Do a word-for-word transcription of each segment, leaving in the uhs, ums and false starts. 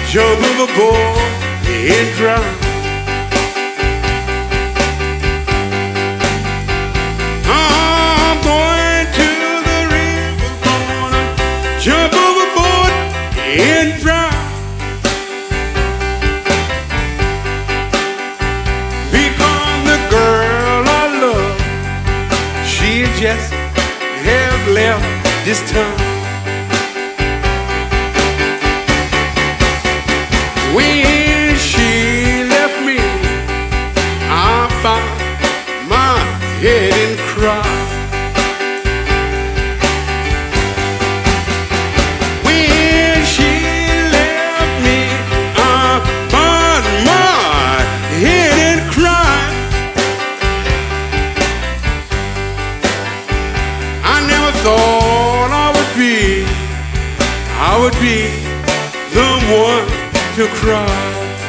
jump overboard and drown. I'm going to the river, gonna jump overboard and drown. Because the girl I love, she just have left this town. When she left me, I bowed my head and cried. When she left me, I bowed my head and cried. I never thought I would be, I would be the one to cry.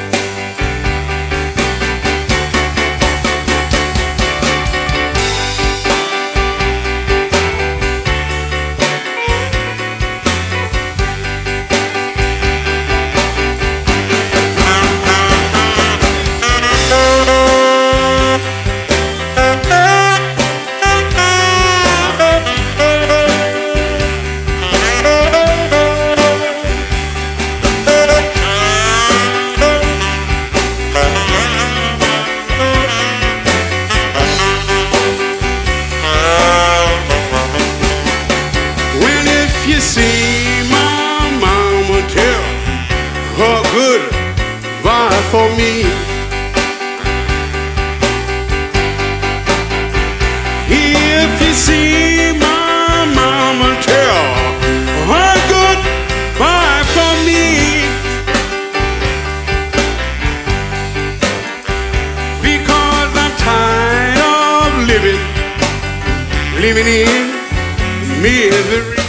You see my mama tell her goodbye for me. If you see my mama tell her goodbye for me, because I'm tired of living, living in misery.